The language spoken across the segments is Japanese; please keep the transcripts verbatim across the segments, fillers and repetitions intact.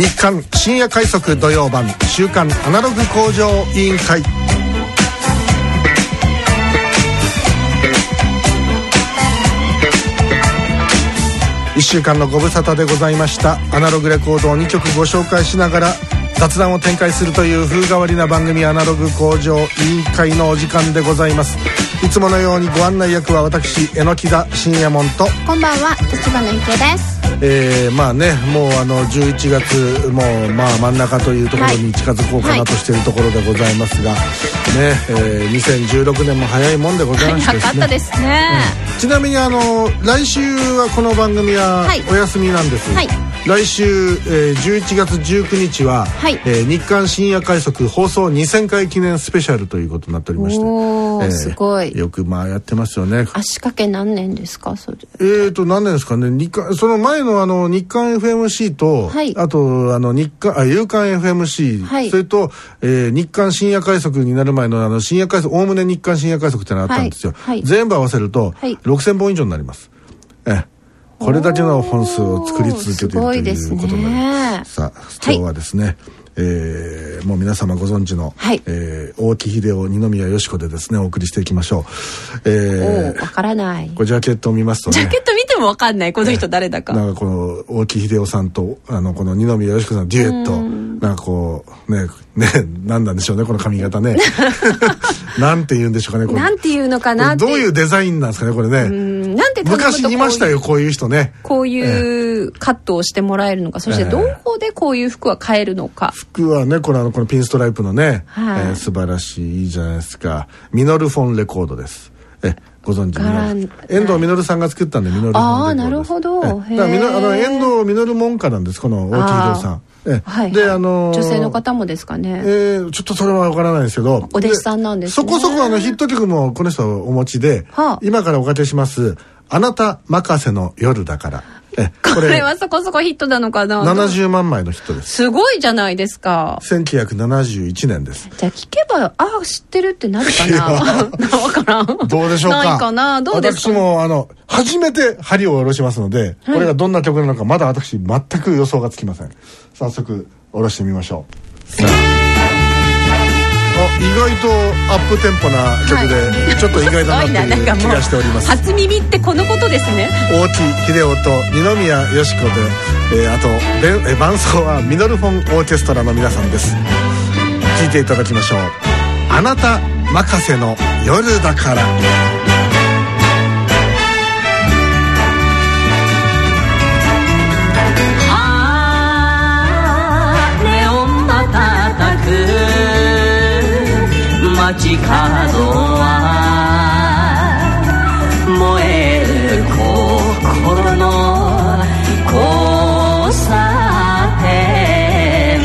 日刊深夜快速土曜版週刊アナログ向上委員会。いっしゅうかんのご無沙汰でございました。アナログレコードをにきょくご紹介しながら雑談を展開するという風変わりな番組、アナログ向上委員会のお時間でございます。いつものようにご案内役は私榎田信也門と、 こんばんは立花ゆきです。 えー、まあね、もうあのじゅういちがつもうまあ真ん中というところに近づこうかなとしているところでございますが、はい、ね、えー、にせんじゅうろくねんも早いもんでございましてですね。 早かったですね、 うん、ちなみにあの来週はこの番組はお休みなんです、はい、来週、えー、じゅういちがつじゅうくにちは、はい、えー、日刊深夜快速放送にせんかい記念スペシャルということになっておりまして、 おー、えー、すごい。 よくまあやってますよね。 足掛け何年ですかそれ。 えーと何年ですかね。日刊、その前のあの日刊 エフエムシー と、はい、あとあの日刊あ夕刊 エフエムシー、はい、それと、えー、日刊深夜快速になる前のあの深夜快速、おおむね日刊深夜快速ってのがあったんですよ、はいはい、全部合わせると、はい、ろくせんぼん以上になります。えーこれだけの本数を作り続けているということになります。さあ今日はですね、はい、えー、もう皆様ご存知の、はい、えー、大木秀夫、二宮よし子でですねお送りしていきましょう。えー、 わからない。 これジャケットを見ますとね、 ジャケット見てもわかんないこの人誰だか。 なんかこの大木秀夫さんとあのこの二宮よし子さんのデュエット、なんかこうねね、なんなんでしょうねこの髪型ね。なんて言うんでしょうかねこれ。なんて言うのかなって。どういうデザインなんですかねこれね。うん、なんて昔いましたよこういう人ね。 こういうカットをしてもらえるのか、そしてどこでこういう服は買えるのか。 服はねこれあのこのピンストライプのね、はい、えー、素晴らしいいいじゃないですか。ミノルフォンレコードです。えご存知の遠藤実さんが作ったんでミノルフォンレコードです。ああなるほど。だからミノあの遠藤実門下なんですこの大木秀夫さん。えはいはい、であのー、女性の方もですかね。 えー、ちょっとそれは分からないですけど、 お弟子さんなんですね。 そこそこあのヒット曲もこの人お持ちで、はあ、今からおかけしますあなた任せの夜だから。 え こ, れこれはそこそこヒットなのかな。 ななじゅうまんまいのヒットです。 すごいじゃないですか。 せんきゅうひゃくななじゅういちねんです。 じゃあ聞けばあ知ってるってなるかな。わからん。 どうでしょうか。 ないかな。どうですか。 私もあの初めて針を下ろしますので、はい、これがどんな曲なのかまだ私全く予想がつきません。早速下ろしてみましょう。さあ、あ意外とアップテンポな曲で、はい、ちょっと意外だなっていう気がしております。 初耳ってこのことですね。 大木秀夫と二宮よし子で、えー、あとえ伴奏はミノルフォンオーケストラの皆さんです。聴いていただきましょう。あなた任せの夜だから。 街角は燃える心の交差点。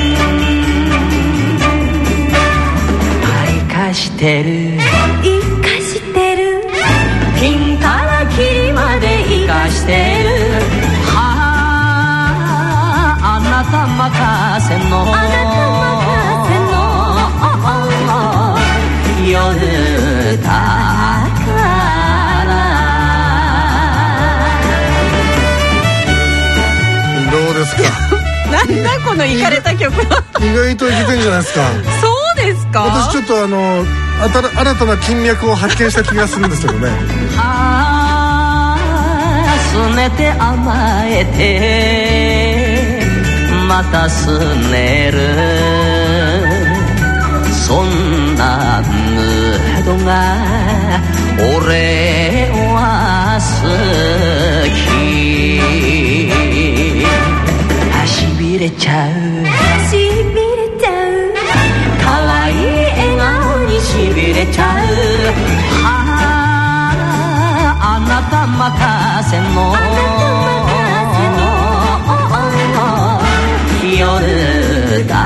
生かしてる生かしてるピンからキリまで生かしてる。はああなた任せのあなた任せの夜だからどうですか。 なんだこのイカれた曲は。 意外といけてんじゃないですか。 そうですか。 私ちょっとあの新たな金脈を発見した気がするんですけどね。 ああすねて甘えてまたすねるそんなムードが俺は好き。しびれちゃうしびれちゃう可愛い笑顔にしびれちゃう。はああなた任せの夜だ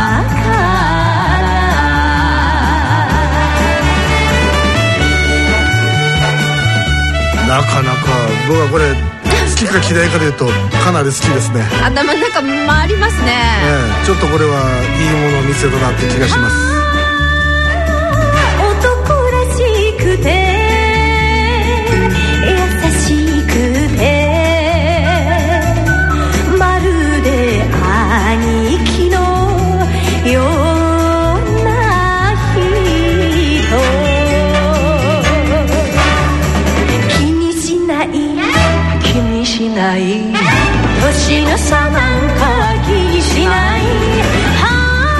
なかなか僕はこれ好きか嫌いかでいうとかなり好きですね。 頭の中回りますね、 ええ、ちょっとこれはいいものを見せたなって気がします。 男らしくて優しくてまるで兄たい年の差なんかは気にしないは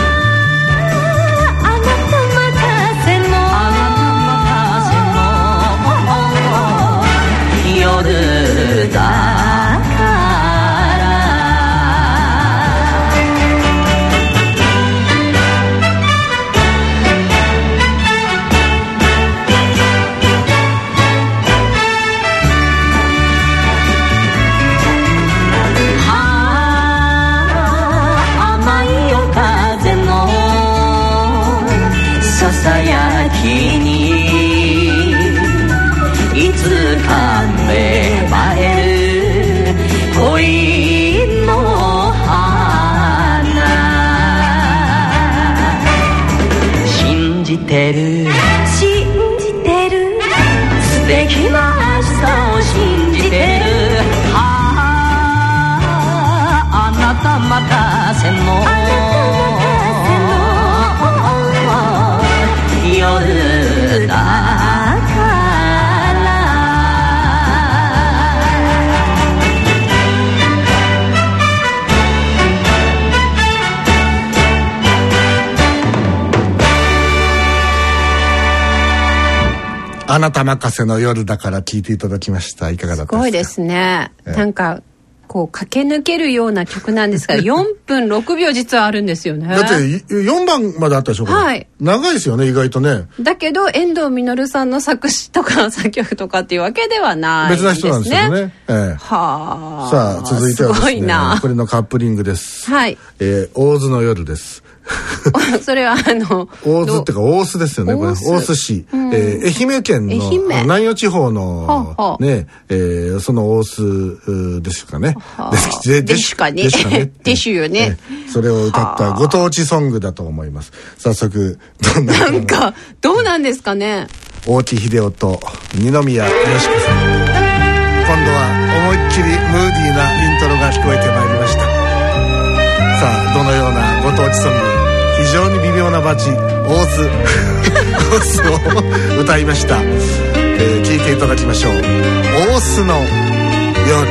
ああなた任せのあなた任せの夜ださやきにいつか芽生える恋の花信じてる信じてる素敵な明日を信じてるはああなた任せの夜だからあなた任せの夜だから聞いていただきました。いかがだったですか？ すごいですね、えー、なんかこう駆け抜けるような曲なんですがよんぷんろくびょう実はあるんですよね。 だってよんばんまであったでしょこれ、はい、長いですよね意外とね。 だけど遠藤実さんの作詞とか作曲とかっていうわけではないですね。 別な人なんですよね、えー、 はあ。 さあ続いてはですね、 すごいな。 これのカップリングです。 はい、 えー、大津の夜ですそれはあの大津っていうか大須ですよね。これ大須市、うん、えー、愛媛県の南予地方のははね、えー、その大須ですかね。 はで, でしかね。でしかね。でしゅよね、 えー。それを歌ったご当地ソングだと思います。早速どんななんかどうなんですかね。 大木秀夫と二宮よし子さん。今度は思いっきりムーディーなイントロが聞こえてまいりました。さあどのようなご当地ソング、非常に微妙なバチ大津大津を歌いました、えー、聞いていただきましょう。大須の夜。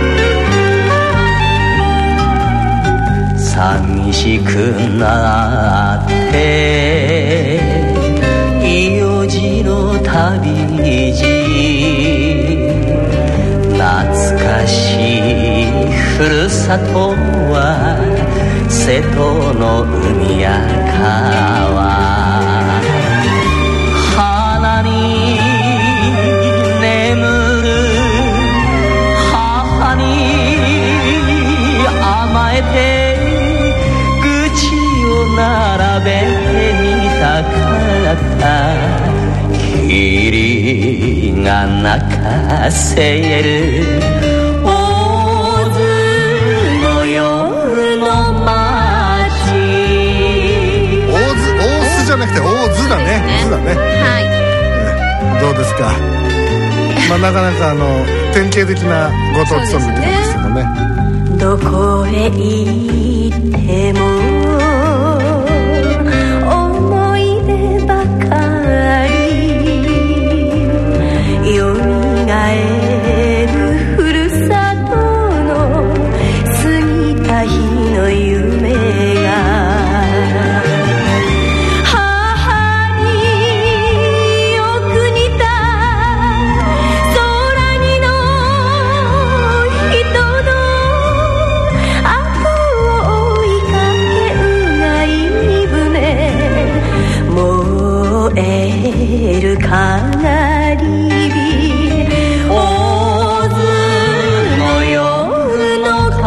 寂しくなっていよじの旅路、懐かしいふるさとは瀬戸の海や川、花に眠る母に甘えて口を並べてみたかった。霧が泣かせるじゃなくて大津だね。津だね。はい。どうですか。まあなかなかあの典型的なご当地ソングって言うんですけどね。 どこへ行っても思い出ばかりよみがえるふるさとの過ぎた日の夢がかなり火大津の夜の川。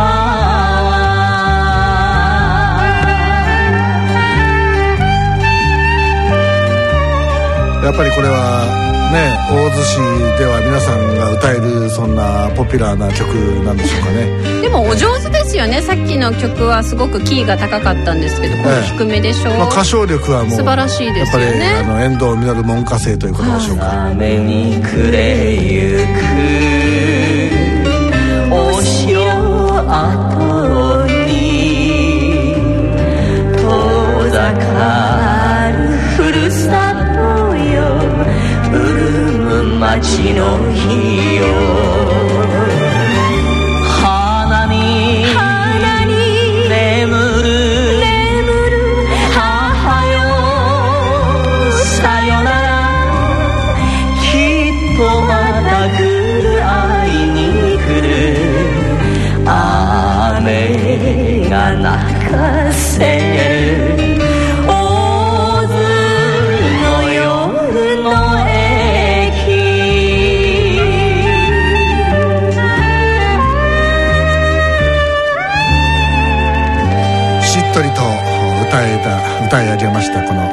やっぱりこれはね大津市では皆さんが歌えるそんなポピュラーな曲なんでしょうかね。 でもお上手ですよね。さっきの曲はすごくキーが高かったんですけど、この低めでしょう、ええ、まあ、 歌唱力はもう素晴らしいですよね。 やっぱりあの遠藤実門下生ということでしょうか。 雨に暮れゆくお城跡に遠ざかるふるさとよ、潤む街の日よ、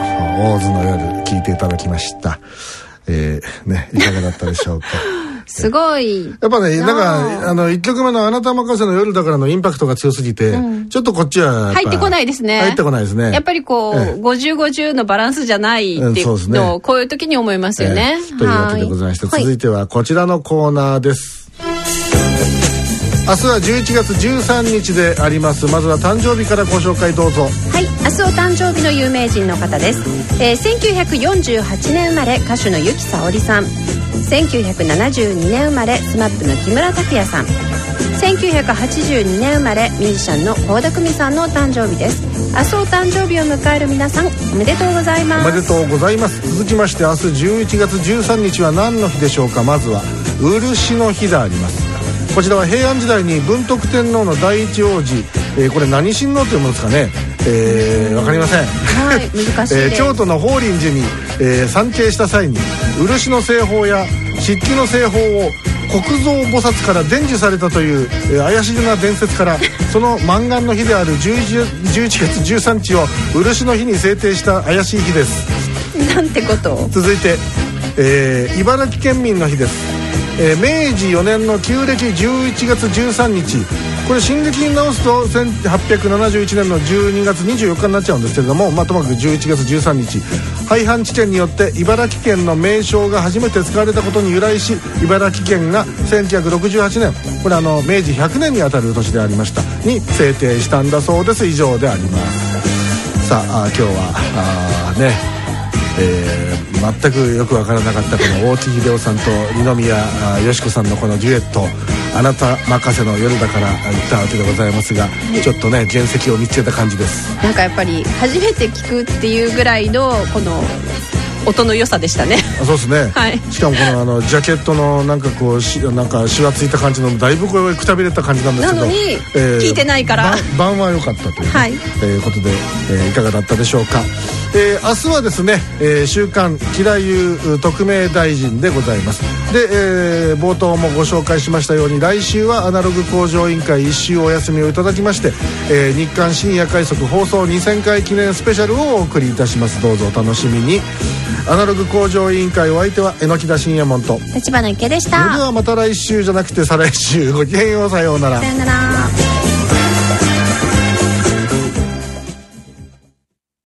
大津の夜聞いていただきました。えー、ね、いかがだったでしょうか。 すごい。 やっぱね、なんか、あの、いっきょくめのあなた任せの夜だからのインパクトが強すぎて、うん、ちょっとこっちは。 入ってこないですね。 入ってこないですね。 やっぱりこう、ええ、ごじゅうごじゅうのバランスじゃないっていうのを、うん、ね、こういう時に思いますよね。 ええ、というわけでございまして、続いてはこちらのコーナーです。明日はじゅういちがつじゅうさんにちであります。まずは誕生日からご紹介どうぞ。 はい、明日お誕生日の有名人の方です。えー、せんきゅうひゃくよんじゅうはちねん生まれ歌手の由紀さおりさん。せんきゅうひゃくななじゅうにねん生まれスマップの木村拓哉さん。せんきゅうひゃくはちじゅうにねん生まれミュージシャンの倖田來未さんのお誕生日です。明日お誕生日を迎える皆さん、おめでとうございます。 おめでとうございます。続きまして明日じゅういちがつじゅうさんにちは何の日でしょうか。まずは漆の日であります。こちらは平安時代に文徳天皇の第一王子、えー、これ何親王というものですかね、えー、分かりません、 はい、難しいです、 えー、京都の法輪寺に、えー、参詣した際に漆の製法や漆器の製法を国蔵菩薩から伝授されたという、えー、怪しげな伝説からその満願の日であるじゅういちがつじゅうさんにちを漆の日に制定した怪しい日です。 なんてことを。 続いて、えー、茨城県民の日です。えー、明治よねんの旧暦じゅういちがつじゅうさんにち、これ新暦に直すとせんはっぴゃくななじゅういちねんのじゅうにがつにじゅうよっかになっちゃうんですけれども、まあ、ともかくじゅういちがつじゅうさんにち、廃藩置県によって茨城県の名称が初めて使われたことに由来し、茨城県がせんきゅうひゃくろくじゅうはちねん、これあの明治ひゃくねんにあたる年でありましたに制定したんだそうです。以上であります。さあ、あ今日はあねえー、全くよく分からなかったこの大木秀夫さんと二宮よし子さんのこのデュエット、あなた任せの夜だから言ったわけでございますが、ちょっとね原石を見つけた感じです。 なんかやっぱり初めて聞くっていうぐらいのこの音の良さでしたね。 あ、そうですね、はい、しかもこのあのジャケットのなんかこうしなんかシワついた感じのだいぶこれくたびれた感じなんですけど、 なのに、えー、聞いてないから晩は良かったという、ね、 はい、 えー、ことで、えー、いかがだったでしょうか。えー、明日はですね、えー、週刊吉良優特命大臣でございます。で、えー、冒頭もご紹介しましたように来週はアナログ向上委員会一週お休みをいただきまして、えー、日刊深夜快速放送にせんかい記念スペシャルをお送りいたします。どうぞお楽しみに。アナログ向上委員会お相手は榎田信也門と立花池でした。 それではまた来週じゃなくて再来週、ごきげんよう、さようなら。 さようなら。